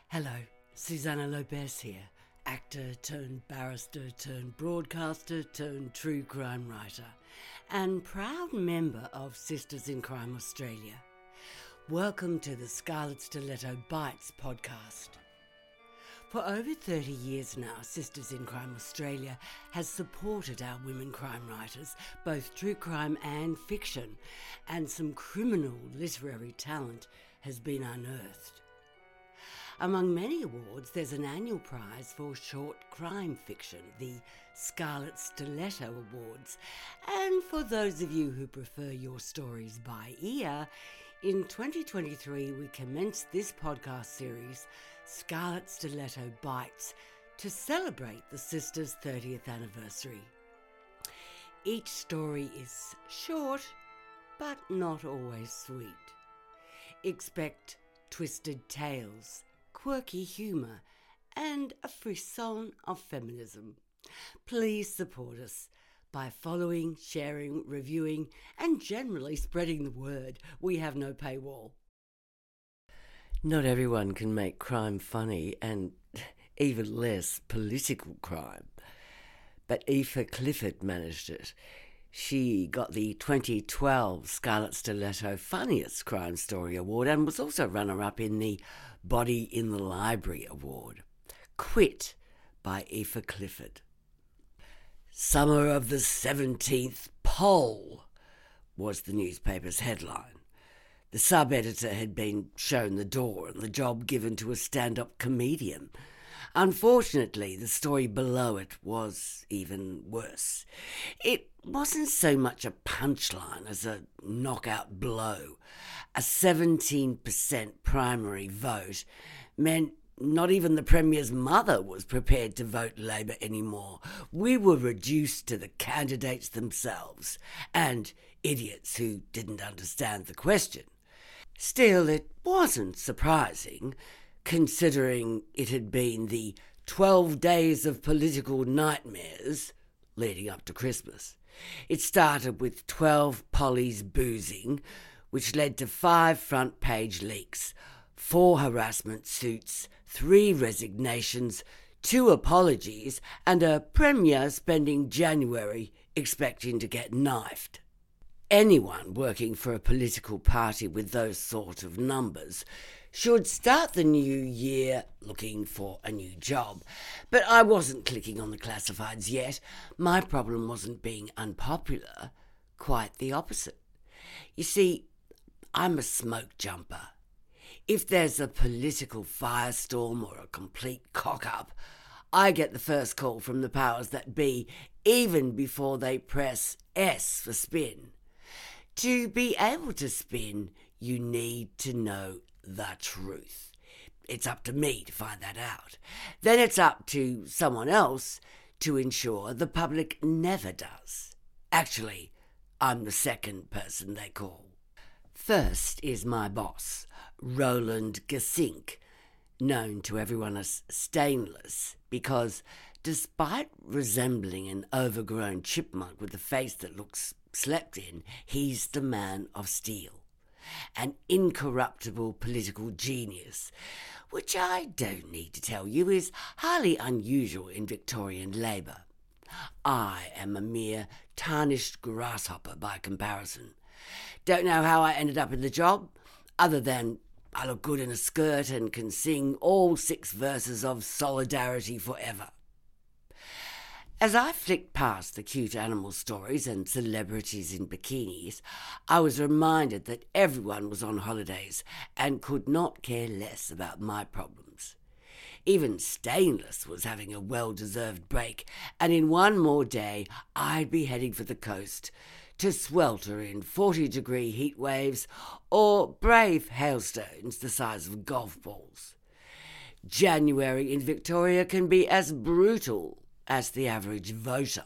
Hello, Susanna Lopez here, actor turned barrister turned broadcaster turned true crime writer, and proud member of Sisters in Crime Australia. Welcome to the Scarlet Stiletto Bites podcast. For over 30 years now, Sisters in Crime Australia has supported our women crime writers, both true crime and fiction, and some criminal literary talent has been unearthed. Among many awards, there's an annual prize for short crime fiction, the Scarlet Stiletto Awards. And for those of you who prefer your stories by ear, in 2023 we commenced this podcast series, Scarlet Stiletto Bites, to celebrate the Sisters' 30th anniversary. Each story is short, but not always sweet. Expect twisted tales, quirky humour, and a frisson of feminism. Please support us by following, sharing, reviewing, and generally spreading the word. We have no paywall. Not everyone can make crime funny, and even less political crime. But Aoife Clifford managed it. She got the 2012 Scarlet Stiletto Funniest Crime Story Award and was also runner-up in the Body in the Library Award. Quit by Aoife Clifford. Summer of the 17th Pole was the newspaper's headline. The sub-editor had been shown the door and the job given to a stand-up comedian. Unfortunately, the story below it was even worse. It wasn't so much a punchline as a knockout blow. A 17% primary vote meant not even the Premier's mother was prepared to vote Labor anymore. We were reduced to the candidates themselves and idiots who didn't understand the question. Still, it wasn't surprising, considering it had been the 12 days of political nightmares leading up to Christmas. It started with 12 Pollies boozing, which led to 5 front-page leaks, 4 harassment suits, 3 resignations, 2 apologies, and a Premier spending January expecting to get knifed. Anyone working for a political party with those sort of numbers should start the new year looking for a new job. But I wasn't clicking on the classifieds yet. My problem wasn't being unpopular, quite the opposite. You see, I'm a smoke jumper. If there's a political firestorm or a complete cock-up, I get the first call from the powers that be, even before they press S for spin. To be able to spin, you need to know the truth. It's up to me to find that out. Then it's up to someone else to ensure the public never does. Actually, I'm the second person they call. First is my boss, Roland Gesink, known to everyone as Stainless, because despite resembling an overgrown chipmunk with a face that looks slept in, he's the man of steel. An incorruptible political genius, which I don't need to tell you is highly unusual in Victorian Labour. I am a mere tarnished grasshopper by comparison. Don't know how I ended up in the job, other than I look good in a skirt and can sing all 6 verses of Solidarity Forever. As I flicked past the cute animal stories and celebrities in bikinis, I was reminded that everyone was on holidays and could not care less about my problems. Even Stainless was having a well-deserved break, and in one more day I'd be heading for the coast to swelter in 40-degree heat waves or brave hailstones the size of golf balls. January in Victoria can be as brutal as the average voter.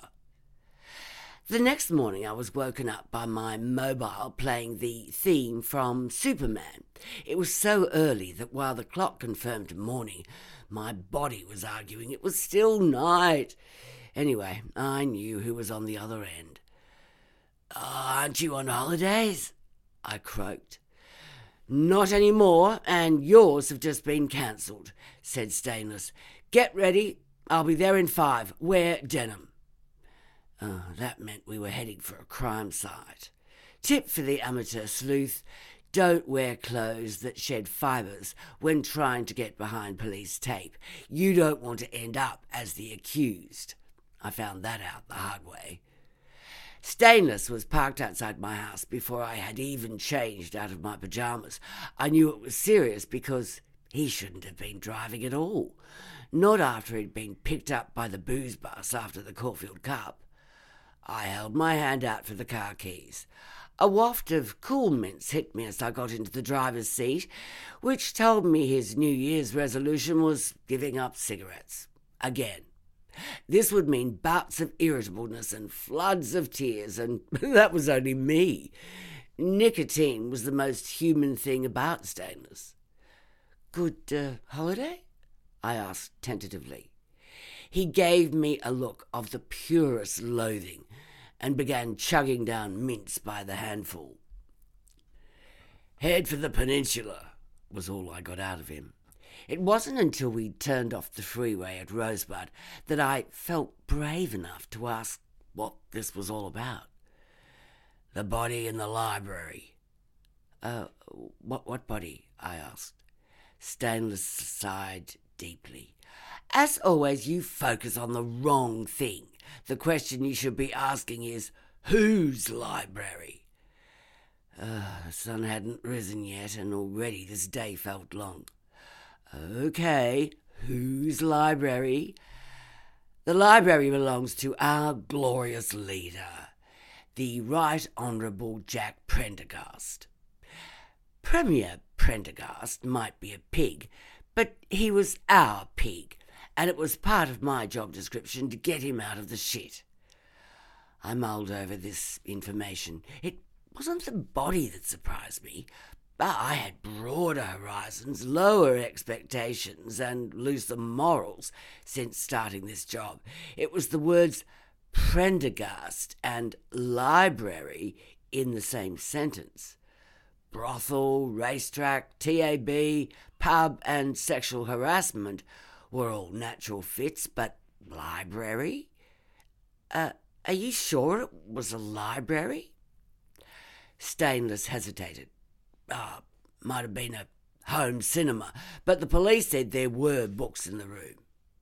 The next morning I was woken up by my mobile playing the theme from Superman. It was so early that while the clock confirmed morning, my body was arguing it was still night. Anyway, I knew who was on the other end. "Aren't you on holidays?" I croaked. Not anymore, and yours have just been cancelled, said Stainless. Get ready. I'll be there in 5. Wear denim. That meant we were heading for a crime site. Tip for the amateur sleuth: don't wear clothes that shed fibres when trying to get behind police tape. You don't want to end up as the accused. I found that out the hard way. Stainless was parked outside my house before I had even changed out of my pyjamas. I knew it was serious because he shouldn't have been driving at all. Not after he'd been picked up by the booze bus after the Caulfield Cup. I held my hand out for the car keys. A waft of cool mints hit me as I got into the driver's seat, which told me his New Year's resolution was giving up cigarettes. Again. This would mean bouts of irritableness and floods of tears, and that was only me. Nicotine was the most human thing about Stainless. Good holiday? I asked tentatively. He gave me a look of the purest loathing and began chugging down mints by the handful. Head for the peninsula was all I got out of him. It wasn't until we turned off the freeway at Rosebud that I felt brave enough to ask what this was all about. The body in the library. What body? I asked. Stainless sighed deeply. As always, you focus on the wrong thing. The question you should be asking is, whose library? The sun hadn't risen yet, and already this day felt long. Okay, whose library? The library belongs to our glorious leader, the Right Honourable Jack Prendergast. Premier Prendergast might be a pig, but he was our pig, and it was part of my job description to get him out of the shit. I mulled over this information. It wasn't the body that surprised me. I had broader horizons, lower expectations, and looser morals since starting this job. It was the words Prendergast and library in the same sentence. Brothel, racetrack, TAB, pub, and sexual harassment were all natural fits, but library? Are you sure it was a library? Stainless hesitated. Might have been a home cinema, but the police said there were books in the room.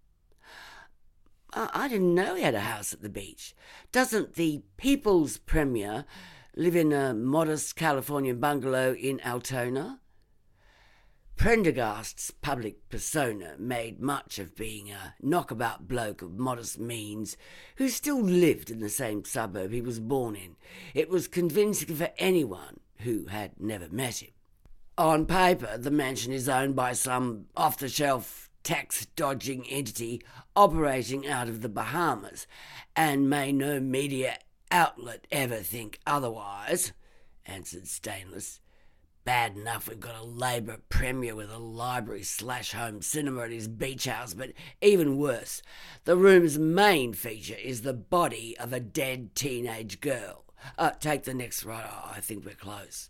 I didn't know he had a house at the beach. Doesn't the People's Premier live in a modest Californian bungalow in Altona? Prendergast's public persona made much of being a knockabout bloke of modest means who still lived in the same suburb he was born in. It was convincing for anyone who had never met him. On paper, the mansion is owned by some off-the-shelf tax-dodging entity operating out of the Bahamas, and may no media outlet ever think otherwise, answered Stainless. Bad enough we've got a Labor Premier with a library/home cinema at his beach house, but even worse, the room's main feature is the body of a dead teenage girl. Take the next right, I think we're close.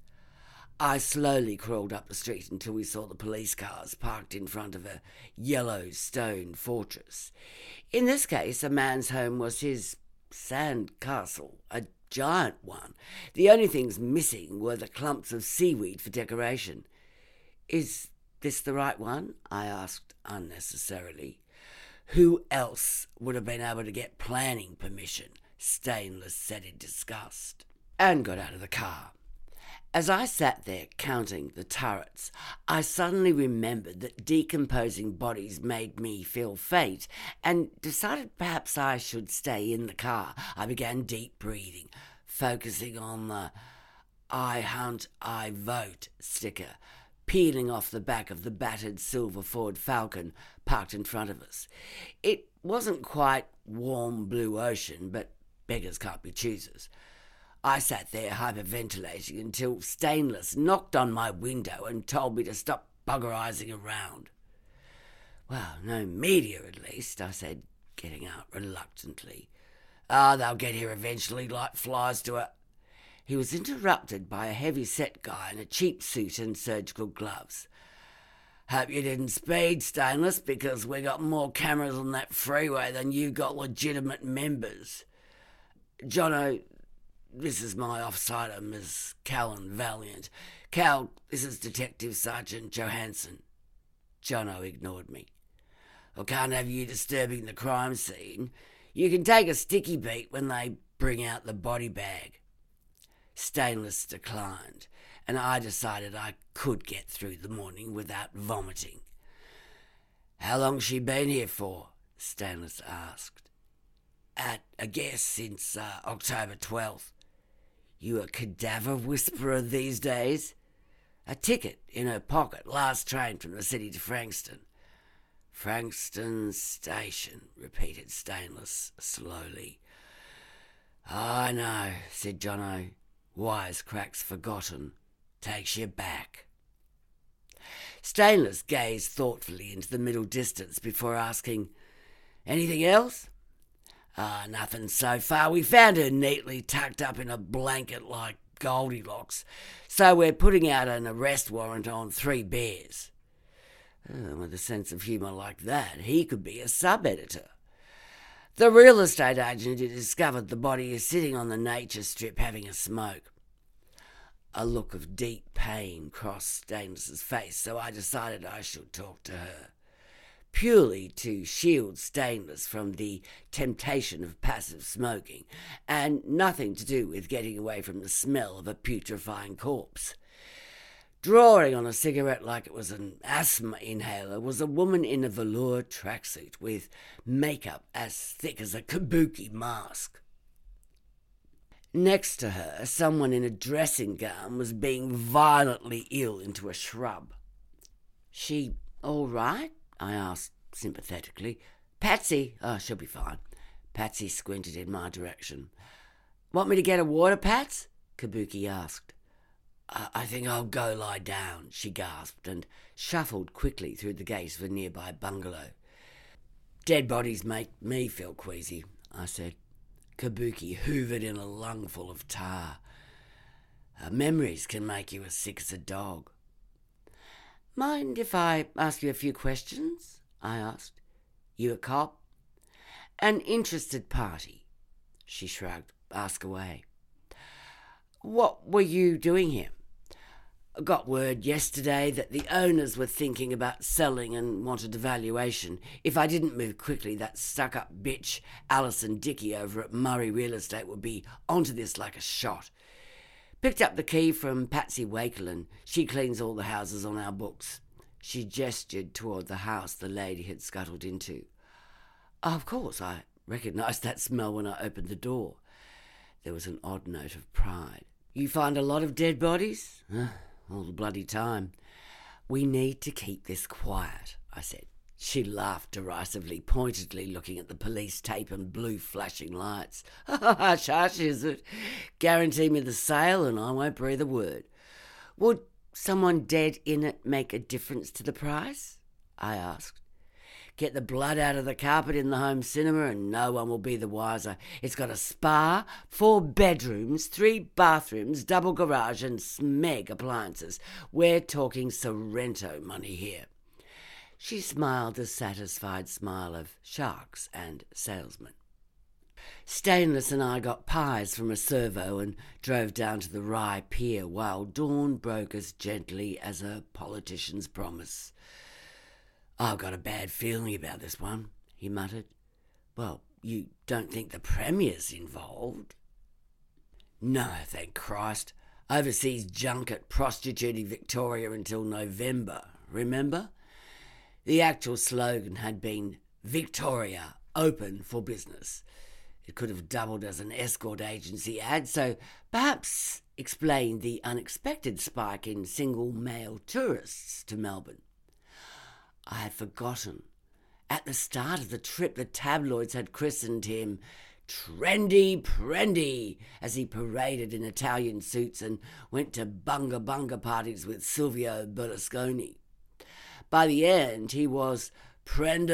I slowly crawled up the street until we saw the police cars parked in front of a yellow stone fortress. In this case, a man's home was his sand castle, a giant one. The only things missing were the clumps of seaweed for decoration. Is this the right one? I asked unnecessarily. Who else would have been able to get planning permission? Stainless said in disgust, and got out of the car. As I sat there counting the turrets, I suddenly remembered that decomposing bodies made me feel faint, and decided perhaps I should stay in the car. I began deep breathing, focusing on the I hunt, I vote sticker, peeling off the back of the battered silver Ford Falcon parked in front of us. It wasn't quite warm blue ocean, but beggars can't be choosers. I sat there hyperventilating until Stainless knocked on my window and told me to stop buggerising around. Well, no media at least, I said, getting out reluctantly. They'll get here eventually like flies to a... He was interrupted by a heavy-set guy in a cheap suit and surgical gloves. "Hope you didn't speed, Stainless, because we got more cameras on that freeway than you got legitimate members. Jono, this is my off-sider, Ms. Callan Valiant. Cal, this is Detective Sergeant Johansson." Jono ignored me. "I can't have you disturbing the crime scene. You can take a sticky beat when they bring out the body bag." Stainless declined, and I decided I could get through the morning without vomiting. "How long's she been here for?" Stainless asked. "At a guess since October 12th. You a cadaver whisperer these days?" "A ticket in her pocket, last train from the city to Frankston." "Frankston Station," repeated Stainless slowly. "I know," said Jono. "Wisecracks forgotten. Takes you back." Stainless gazed thoughtfully into the middle distance before asking, "Anything else?" Nothing so far. We found her neatly tucked up in a blanket like Goldilocks, so we're putting out an arrest warrant on 3 bears. With a sense of humour like that, he could be a sub-editor. The real estate agent who discovered the body is sitting on the nature strip having a smoke. A look of deep pain crossed Stainless's face, so I decided I should talk to her, purely to shield Stainless from the temptation of passive smoking, and nothing to do with getting away from the smell of a putrefying corpse. Drawing on a cigarette like it was an asthma inhaler was a woman in a velour tracksuit with makeup as thick as a kabuki mask. Next to her, someone in a dressing gown was being violently ill into a shrub. "She all right?" I asked sympathetically. "Patsy? Oh, she'll be fine." Patsy squinted in my direction. "Want me to get a water, Pats?" Kabuki asked. I think I'll go lie down," she gasped, and shuffled quickly through the gate of a nearby bungalow. "Dead bodies make me feel queasy," I said. Kabuki hoovered in a lungful of tar. "Memories can make you as sick as a dog." "Mind if I ask you a few questions?" I asked. "You a cop?" "An interested party." She shrugged. "Ask away." "What were you doing here?" "I got word yesterday that the owners were thinking about selling and wanted a valuation. If I didn't move quickly, that stuck-up bitch Alison Dickey over at Murray Real Estate would be onto this like a shot. Picked up the key from Patsy Wakelin. She cleans all the houses on our books." She gestured toward the house the lady had scuttled into. Of course, I recognised that smell when I opened the door. There was an odd note of pride. "You find a lot of dead bodies?" "All the bloody time." "We need to keep this quiet," I said. She laughed derisively, pointedly looking at the police tape and blue flashing lights. "Hush, hush, is it? Guarantee me the sale and I won't breathe a word." "Would someone dead in it make a difference to the price?" I asked. "Get the blood out of the carpet in the home cinema and no one will be the wiser. It's got a spa, 4 bedrooms, 3 bathrooms, double garage and smeg appliances. We're talking Sorrento money here." She smiled a satisfied smile of sharks and salesmen. Stainless and I got pies from a servo and drove down to the Rye Pier while dawn broke as gently as a politician's promise. "I've got a bad feeling about this one," he muttered. "Well, you don't think the Premier's involved?" "No, thank Christ. Overseas junket prostituting Victoria until November, remember? The actual slogan had been Victoria, open for business. It could have doubled as an escort agency ad, so perhaps explained the unexpected spike in single male tourists to Melbourne. I had forgotten. At the start of the trip, the tabloids had christened him Trendy Prendy as he paraded in Italian suits and went to bunga bunga parties with Silvio Berlusconi. By the end, he was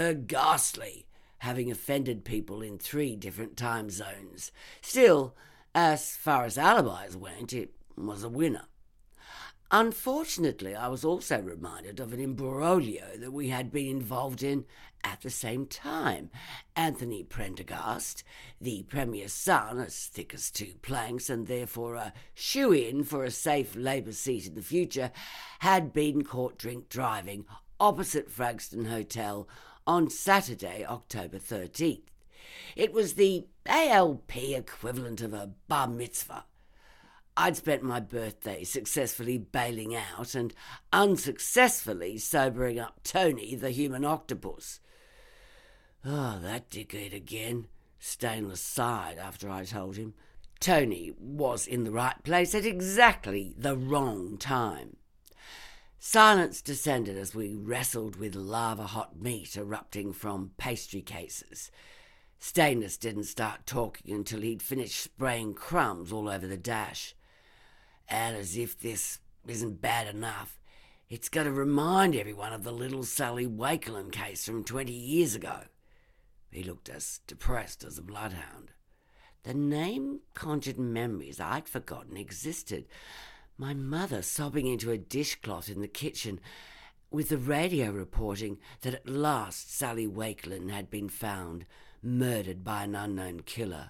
Prendergastly, having offended people in 3 different time zones. Still, As far as alibis went, it was a winner. Unfortunately, I was also reminded of an imbroglio that we had been involved in at the same time. Anthony Prendergast, the Premier's son, as thick as two planks and therefore a shoe-in for a safe Labour seat in the future, had been caught drink driving opposite Fragston Hotel on Saturday, October 13th. It was the ALP equivalent of a bar mitzvah. I'd spent my birthday successfully bailing out and unsuccessfully sobering up Tony, the human octopus. "Oh, that dickhead again," Stainless sighed after I told him. Tony was in the right place at exactly the wrong time. Silence descended as we wrestled with lava-hot meat erupting from pastry cases. Stainless didn't start talking until he'd finished spraying crumbs all over the dash. And as if this isn't bad enough, it's going to remind everyone of the little Sally Wakelin case from 20 years ago. He looked as depressed as a bloodhound. The name conjured memories I'd forgotten existed. My mother sobbing into a dishcloth in the kitchen, with the radio reporting that at last Sally Wakelin had been found, murdered by an unknown killer.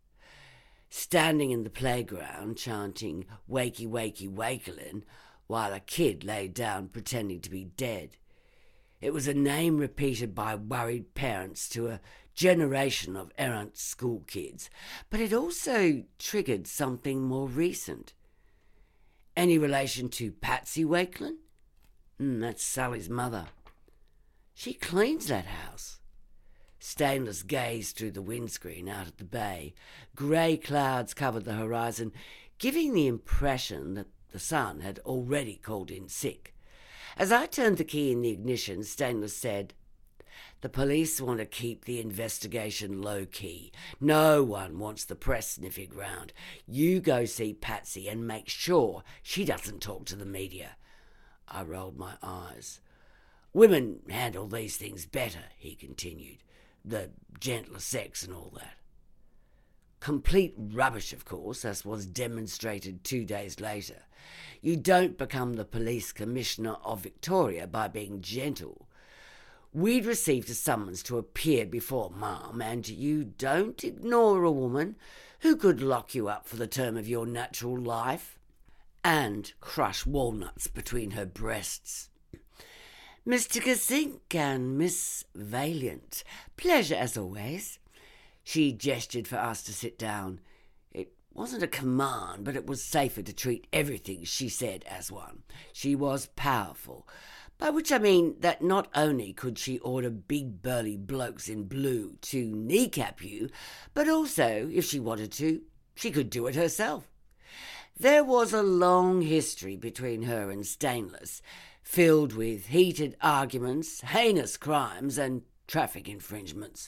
Standing in the playground chanting "Wakey, wakey, Wakelin," while a kid lay down pretending to be dead. It was a name repeated by worried parents to a generation of errant school kids, but it also triggered something more recent. Any relation to Patsy Wakelin? That's Sally's mother. She cleans that house. Stainless gazed through the windscreen out at the bay. Grey clouds covered the horizon, giving the impression that the sun had already called in sick. As I turned the key in the ignition, Stainless said, "The police want to keep the investigation low-key. No one wants the press sniffing round. You go see Patsy and make sure she doesn't talk to the media." I rolled my eyes. "Women handle these things better," he continued. "The gentler sex and all that." Complete rubbish, of course, as was demonstrated 2 days later. You don't become the police commissioner of Victoria by being gentle. We'd received a summons to appear before Mum, and you don't ignore a woman who could lock you up for the term of your natural life and crush walnuts between her breasts. "Mr. Gazink and Miss Valiant, pleasure as always." She gestured for us to sit down. It wasn't a command, but it was safer to treat everything she said as one. She was powerful, by which I mean that not only could she order big burly blokes in blue to kneecap you, but also, if she wanted to, she could do it herself. There was a long history between her and Stainless, filled with heated arguments, heinous crimes, and traffic infringements.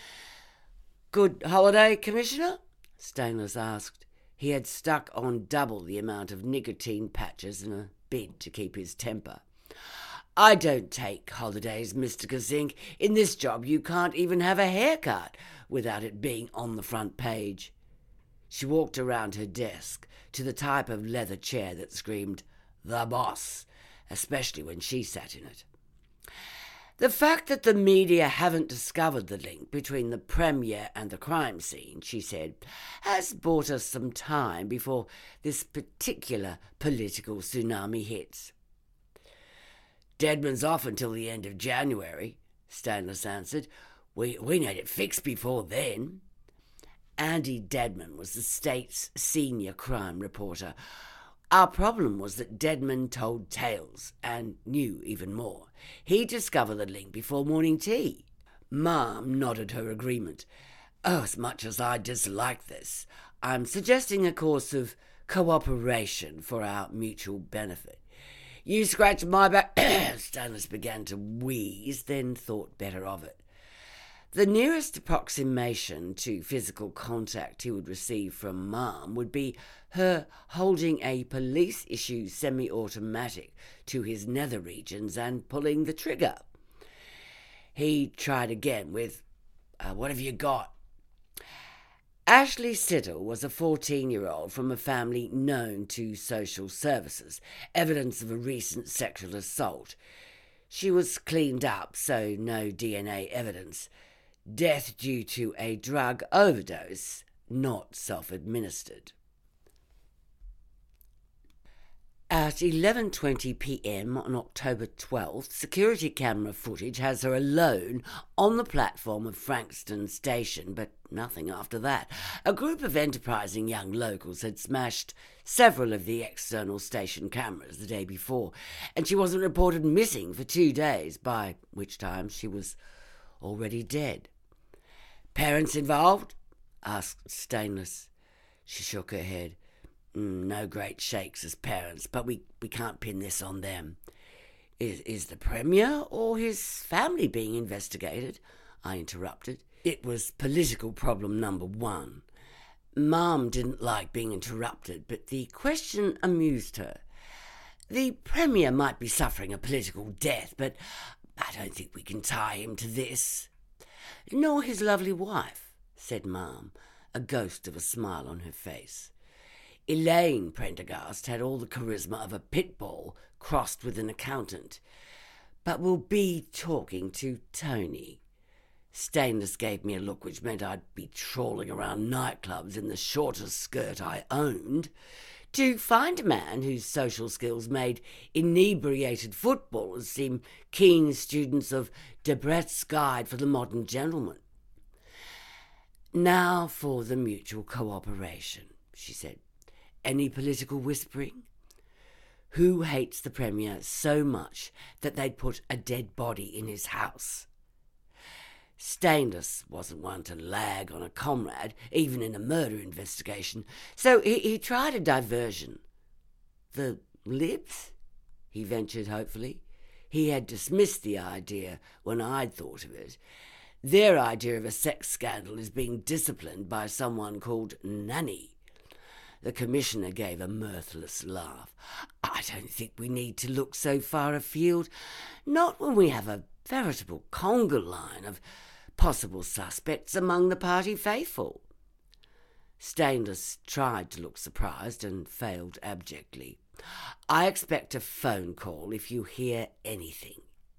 "Good holiday, Commissioner?" Stainless asked. He had stuck on double the amount of nicotine patches in a bid to keep his temper. "I don't take holidays, Mr. Gazink. In this job you can't even have a haircut without it being on the front page." She walked around her desk to the type of leather chair that screamed, "The Boss," especially when she sat in it. "The fact that the media haven't discovered the link between the Premier and the crime scene," she said, "has bought us some time before this particular political tsunami hits." "Deadman's off until the end of January," Stainless answered. We need it fixed before then." Andy Deadman was the state's senior crime reporter. Our problem was that Deadman told tales and knew even more. He discovered the link before morning tea. Mum nodded her agreement. "Oh, as much as I dislike this, I'm suggesting a course of cooperation for our mutual benefit. You scratch my back..." Stainless began to wheeze, then thought better of it. The nearest approximation to physical contact he would receive from Mum would be her holding a police-issue semi-automatic to his nether regions and pulling the trigger. He tried again with, "What have you got?" Ashley Siddle was a 14-year-old from a family known to social services, evidence of a recent sexual assault. She was cleaned up, so no DNA evidence. Death due to a drug overdose, not self-administered. At 11:20 p.m. on October 12th, security camera footage has her alone on the platform of Frankston Station, but nothing after that. A group of enterprising young locals had smashed several of the external station cameras the day before, and she wasn't reported missing for 2 days, by which time she was already dead. "Parents involved?" asked Stainless. She shook her head. "No great shakes as parents, but we can't pin this on them." Is the Premier or his family being investigated?" I interrupted. It was political problem number one. Mum didn't like being interrupted, but the question amused her. "The Premier might be suffering a political death, but I don't think we can tie him to this." "Nor his lovely wife," said Mum, a ghost of a smile on her face. Elaine Prendergast had all the charisma of a pit bull crossed with an accountant. "But we'll be talking to Tony." Stainless gave me a look which meant I'd be trawling around nightclubs in the shortest skirt I owned to find a man whose social skills made inebriated footballers seem keen students of Debrett's Guide for the Modern Gentleman. "Now for the mutual cooperation," she said. "Any political whispering? Who hates the Premier so much that they'd put a dead body in his house?" Stainless wasn't one to lag on a comrade, even in a murder investigation, so he tried a diversion. "The Libs?" he ventured hopefully. He had dismissed the idea when I'd thought of it. Their idea of a sex scandal is being disciplined by someone called Nanny. The Commissioner gave a mirthless laugh. "I don't think we need to look so far afield, not when we have a veritable conga line of possible suspects among the party faithful." Stainless tried to look surprised and failed abjectly. "I expect a phone call if you hear anything."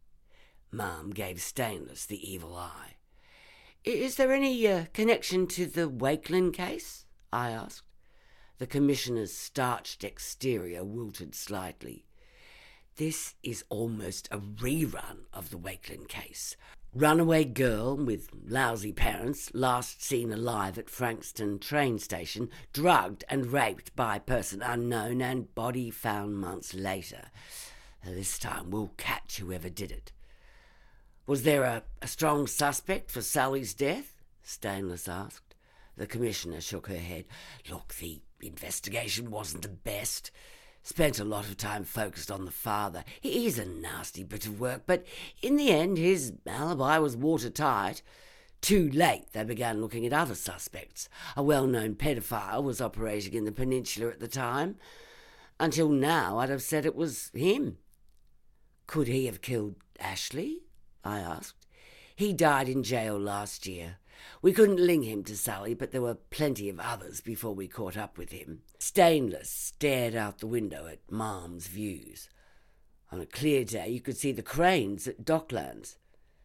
Mum gave Stainless the evil eye. "Is there any connection to the Wakelin case?" I asked. The Commissioner's starched exterior wilted slightly. "This is almost a rerun of the Wakelin case. Runaway girl with lousy parents, last seen alive at Frankston train station, drugged and raped by person unknown, and body found months later. This time we'll catch whoever did it." "Was there a strong suspect for Sally's death?" Stainless asked. The Commissioner shook her head. "Look, the investigation wasn't the best. Spent a lot of time focused on the father. He's a nasty bit of work, but in the end his alibi was watertight. Too late they began looking at other suspects. A well-known paedophile was operating in the peninsula at the time. Until now I'd have said it was him." "Could he have killed Ashley?" I asked. "He died in jail last year. We couldn't link him to Sally, but there were plenty of others before we caught up with him." Stainless stared out the window at Mum's views. On a clear day you could see the cranes at Docklands.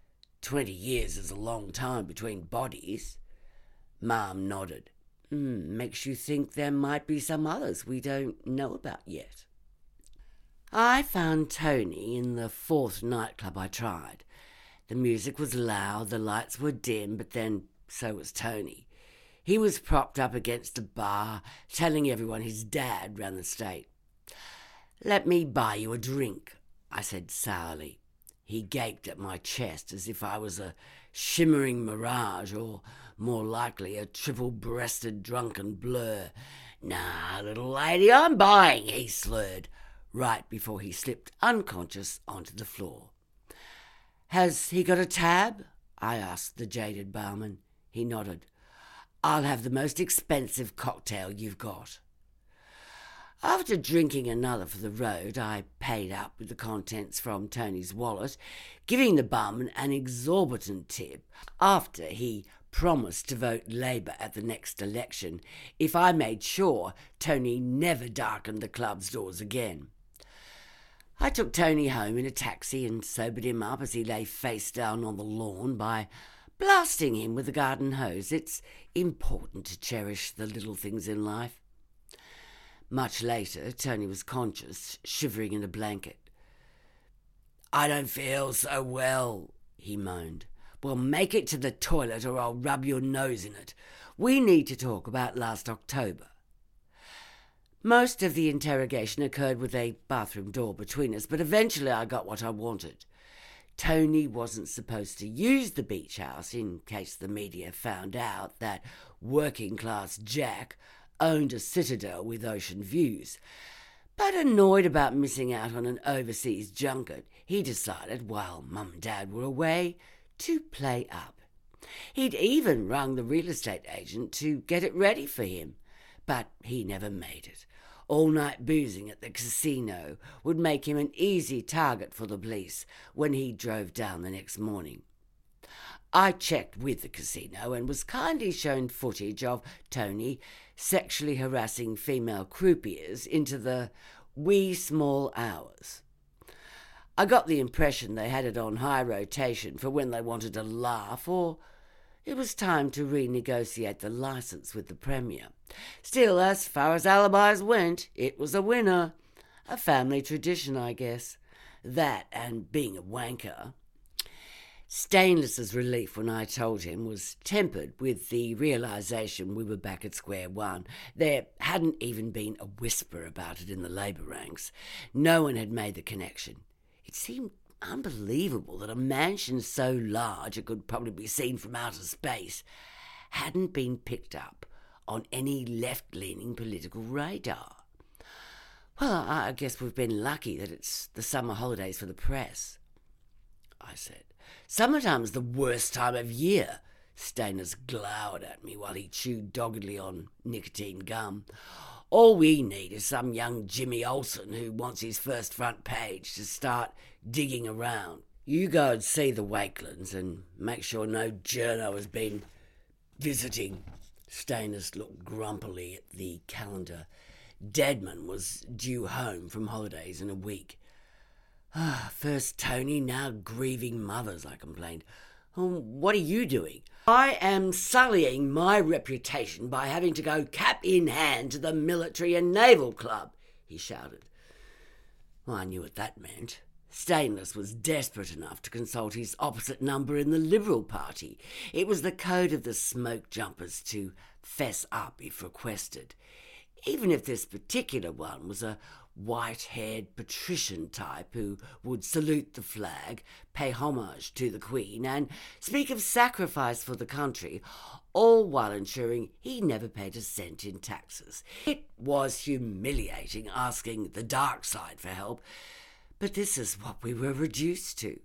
20 years is a long time between bodies. Mum nodded. Makes you think there might be some others we don't know about yet." I found Tony in the 4th nightclub I tried. The music was loud, the lights were dim, but then so was Tony. He was propped up against a bar, telling everyone his dad ran the state. "Let me buy you a drink," I said sourly. He gaped at my chest as if I was a shimmering mirage, or more likely a triple-breasted drunken blur. "Nah, little lady, I'm buying," he slurred, right before he slipped unconscious onto the floor. "Has he got a tab?" I asked the jaded barman. He nodded. "I'll have the most expensive cocktail you've got." After drinking another for the road, I paid up with the contents from Tony's wallet, giving the bum an exorbitant tip after he promised to vote Labour at the next election if I made sure Tony never darkened the club's doors again. I took Tony home in a taxi and sobered him up as he lay face down on the lawn by blasting him with a garden hose. It's important to cherish the little things in life. Much later, Tony was conscious, shivering in a blanket. "I don't feel so well," he moaned. "Well, make it to the toilet or I'll rub your nose in it. We need to talk about last October." Most of the interrogation occurred with a bathroom door between us, but eventually I got what I wanted. Tony wasn't supposed to use the beach house in case the media found out that working-class Jack owned a citadel with ocean views. But annoyed about missing out on an overseas junket, he decided, while Mum and Dad were away, to play up. He'd even rung the real estate agent to get it ready for him, but he never made it. All-night boozing at the casino would make him an easy target for the police when he drove down the next morning. I checked with the casino and was kindly shown footage of Tony sexually harassing female croupiers into the wee small hours. I got the impression they had it on high rotation for when they wanted to laugh, or it was time to renegotiate the licence with the Premier. Still, as far as alibis went, it was a winner. A family tradition, I guess. That and being a wanker. Stainless's relief when I told him was tempered with the realisation we were back at square one. There hadn't even been a whisper about it in the Labour ranks. No one had made the connection. It seemed unbelievable that a mansion so large it could probably be seen from outer space hadn't been picked up on any left-leaning political radar. Well, I guess we've been lucky that it's the summer holidays for the press, I said. "Summertime's the worst time of year." Stainless glowered at me while he chewed doggedly on nicotine gum. "All we need is some young Jimmy Olsen who wants his first front page to start digging around. You go and see the Wakelands and make sure no journo has been visiting." Stainless looked grumpily at the calendar. Deadman was due home from holidays in a week. "First Tony, now grieving mothers," I complained. "What are you doing?" "I am sullying my reputation by having to go cap in hand to the Military and Naval Club," he shouted. Well, I knew what that meant. Stainless was desperate enough to consult his opposite number in the Liberal Party. It was the code of the smoke jumpers to fess up if requested, even if this particular one was a white-haired patrician type who would salute the flag, pay homage to the Queen, and speak of sacrifice for the country, all while ensuring he never paid a cent in taxes. It was humiliating asking the dark side for help, but this is what we were reduced to.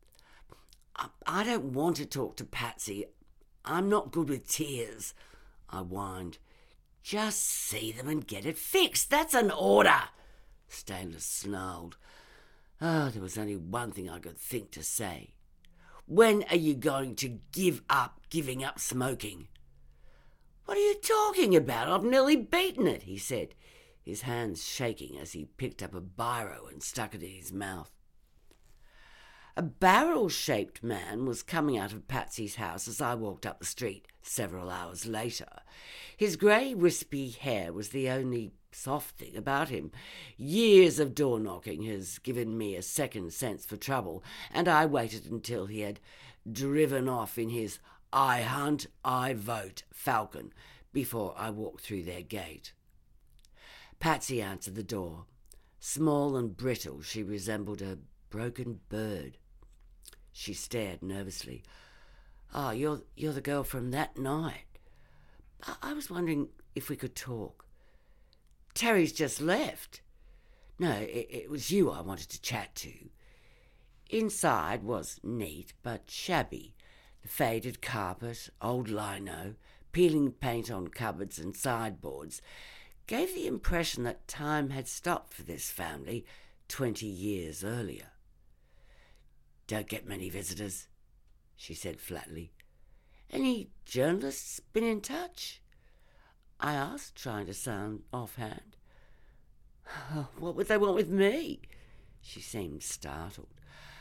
"I don't want to talk to Patsy. I'm not good with tears," I whined. "Just see them and get it fixed. That's an order." Stainless snarled. There was only one thing I could think to say. "When are you going to give up giving up smoking?" "What are you talking about? I've nearly beaten it," he said, his hands shaking as he picked up a biro and stuck it in his mouth. A barrel-shaped man was coming out of Patsy's house as I walked up the street several hours later. His grey, wispy hair was the only soft thing about him. Years of door-knocking has given me a second sense for trouble, and I waited until he had driven off in his "I hunt, I vote" Falcon before I walked through their gate. Patsy answered the door. Small and brittle, she resembled a broken bird. She stared nervously. "Oh, you're the girl from that night. I was wondering if we could talk." "Terry's just left." "No, it was you I wanted to chat to." Inside was neat but shabby. The faded carpet, old lino, peeling paint on cupboards and sideboards gave the impression that time had stopped for this family 20 years earlier. "Don't get many visitors," she said flatly. "Any journalists been in touch?" I asked, trying to sound offhand. "What would they want with me?" She seemed startled.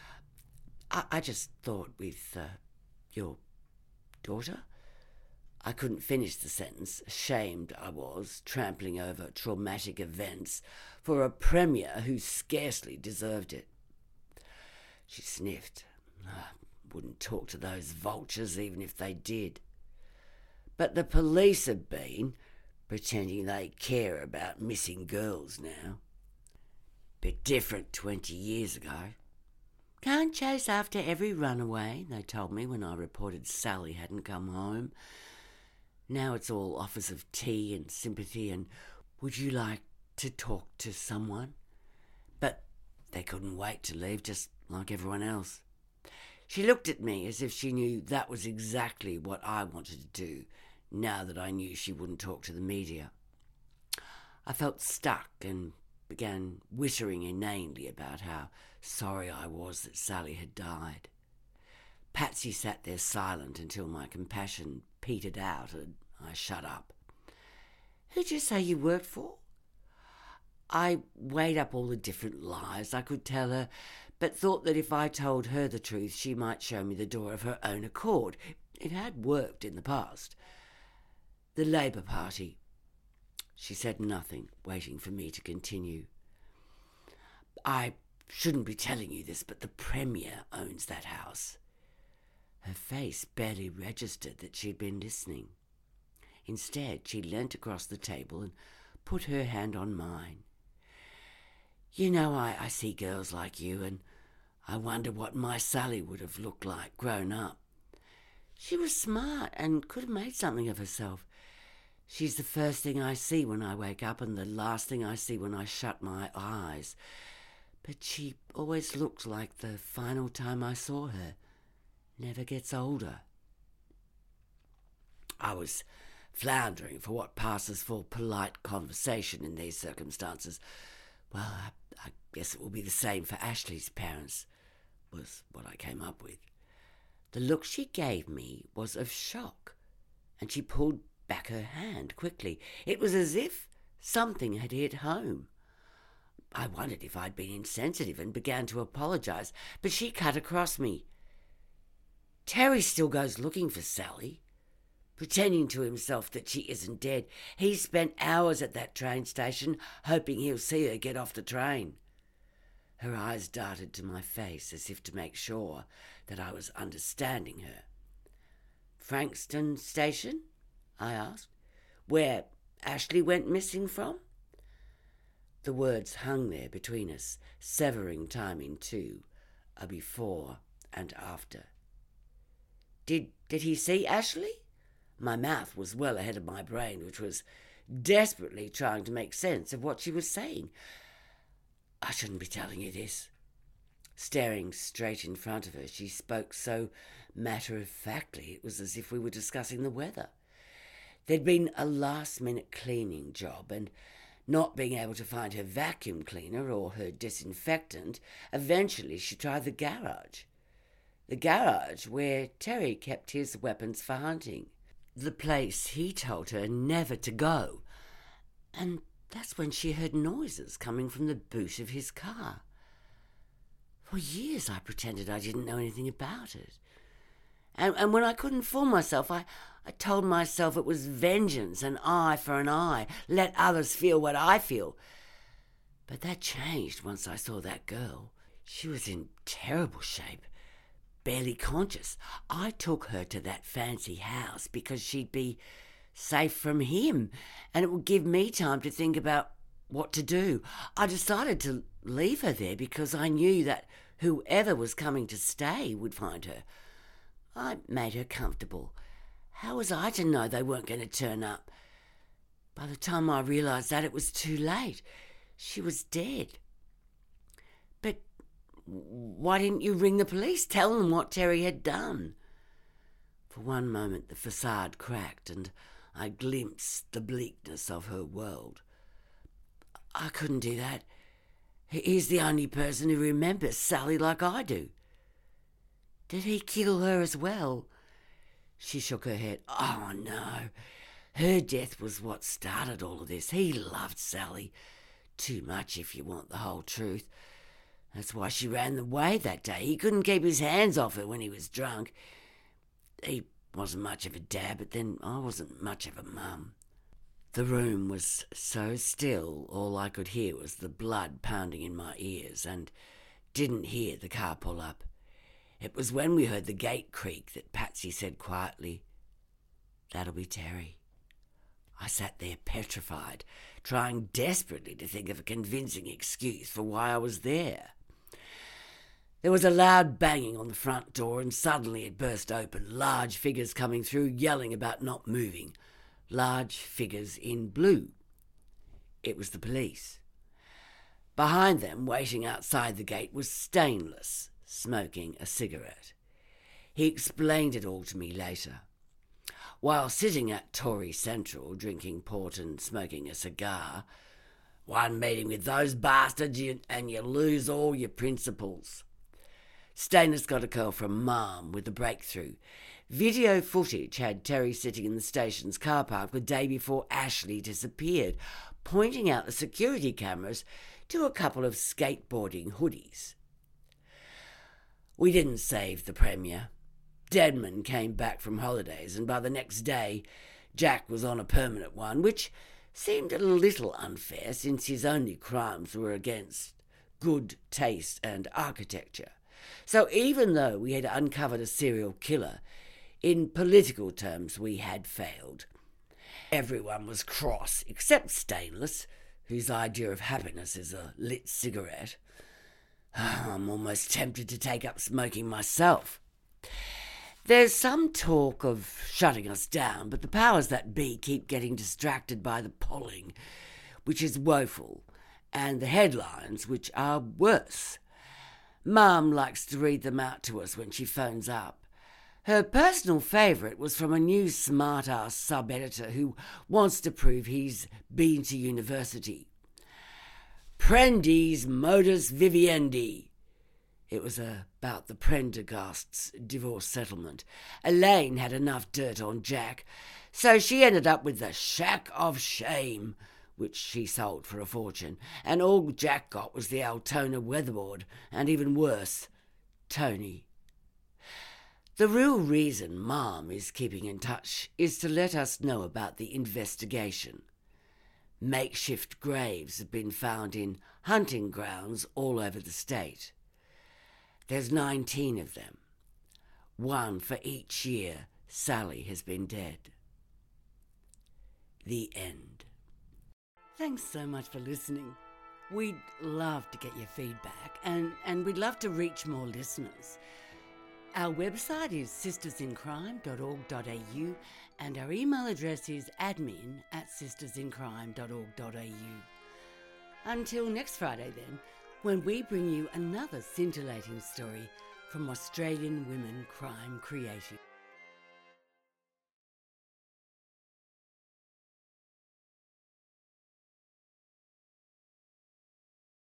I just thought with your daughter." I couldn't finish the sentence. Ashamed I was, trampling over traumatic events for a premier who scarcely deserved it. She sniffed. "I wouldn't talk to those vultures even if they did. But the police have been, pretending they care about missing girls now. Bit different 20 years ago. Can't chase after every runaway," they told me when I reported Sally hadn't come home. Now it's all offers of tea and sympathy and "would you like to talk to someone?" But they couldn't wait to leave, just like everyone else. She looked at me as if she knew that was exactly what I wanted to do, now that I knew she wouldn't talk to the media. I felt stuck and began whittering inanely about how sorry I was that Sally had died. Patsy sat there silent until my compassion petered out and I shut up. "Who'd you say you worked for?" I weighed up all the different lies I could tell her, but thought that if I told her the truth, she might show me the door of her own accord. It had worked in the past. "The Labour Party." She said nothing, waiting for me to continue. "I shouldn't be telling you this, but the Premier owns that house." Her face barely registered that she'd been listening. Instead, she leant across the table and put her hand on mine. "You know, I see girls like you, and I wonder what my Sally would have looked like grown up. She was smart and could have made something of herself. She's the first thing I see when I wake up and the last thing I see when I shut my eyes. But she always looked like the final time I saw her. Never gets older." I was floundering for what passes for polite conversation in these circumstances. "Well, I guess it will be the same for Ashley's parents," was what I came up with. The look she gave me was of shock, and she pulled back her hand quickly. It was as if something had hit home. I wondered if I'd been insensitive and began to apologise, but she cut across me. "Terry still goes looking for Sally, pretending to himself that she isn't dead. He spent hours at that train station hoping he'll see her get off the train." Her eyes darted to my face as if to make sure that I was understanding her. "Frankston Station?" I asked. "Where Ashley went missing from?" The words hung there between us, severing time in two, a before and after. Did he see Ashley?" My mouth was well ahead of my brain, which was desperately trying to make sense of what she was saying. "I shouldn't be telling you this." Staring straight in front of her, she spoke so matter-of-factly it was as if we were discussing the weather. There'd been a last-minute cleaning job, and not being able to find her vacuum cleaner or her disinfectant, eventually she tried the garage. The garage where Terry kept his weapons for hunting. The place he told her never to go. And that's when she heard noises coming from the boot of his car. For years I pretended I didn't know anything about it. And when I couldn't fool myself, I told myself it was vengeance, an eye for an eye, let others feel what I feel. But that changed once I saw that girl. She was in terrible shape, barely conscious. I took her to that fancy house because she'd be safe from him, and it would give me time to think about what to do. I decided to leave her there because I knew that whoever was coming to stay would find her. I made her comfortable. How was I to know they weren't going to turn up? By the time I realised that, it was too late. She was dead. But why didn't you ring the police? Tell them what Terry had done? For one moment the facade cracked and I glimpsed the bleakness of her world. I couldn't do that. He's the only person who remembers Sally like I do." "Did he kill her as well?" She shook her head. "Oh, no. Her death was what started all of this. He loved Sally. Too much, if you want the whole truth. That's why she ran away that day. He couldn't keep his hands off her when he was drunk. He wasn't much of a dad, but then I wasn't much of a mum." The room was so still, all I could hear was the blood pounding in my ears, and didn't hear the car pull up. It was when we heard the gate creak that Patsy said quietly, "That'll be Terry." I sat there petrified, trying desperately to think of a convincing excuse for why I was there. There was a loud banging on the front door, and suddenly it burst open, large figures coming through, yelling about not moving. Large figures in blue. It was the police. Behind them, waiting outside the gate, was Stainless, smoking a cigarette. He explained it all to me later. While sitting at Tory Central, drinking port and smoking a cigar, "One meeting with those bastards and you lose all your principles." Stainless got a call from Mum with a breakthrough. Video footage had Terry sitting in the station's car park the day before Ashley disappeared, pointing out the security cameras to a couple of skateboarding hoodies. We didn't save the Premier. Deadman came back from holidays, and by the next day Jack was on a permanent one, which seemed a little unfair since his only crimes were against good taste and architecture. So even though we had uncovered a serial killer, in political terms we had failed. Everyone was cross, except Stainless, whose idea of happiness is a lit cigarette. I'm almost tempted to take up smoking myself. There's some talk of shutting us down, but the powers that be keep getting distracted by the polling, which is woeful, and the headlines, which are worse. Mum likes to read them out to us when she phones up. Her personal favourite was from a new smart-ass sub-editor who wants to prove he's been to university. Prendi's modus vivendi. It was about the Prendergasts' divorce settlement. Elaine had enough dirt on Jack, so she ended up with the Shack of Shame, which she sold for a fortune, and all Jack got was the Altona weatherboard, and even worse, Tony. The real reason Mum is keeping in touch is to let us know about the investigation. Makeshift graves have been found in hunting grounds all over the state. There's 19 of them. One for each year Sally has been dead. The end. Thanks so much for listening. We'd love to get your feedback and we'd love to reach more listeners. Our website is sistersincrime.org.au and our email address is admin@sistersincrime.org.au. Until next Friday then, when we bring you another scintillating story from Australian women crime creative.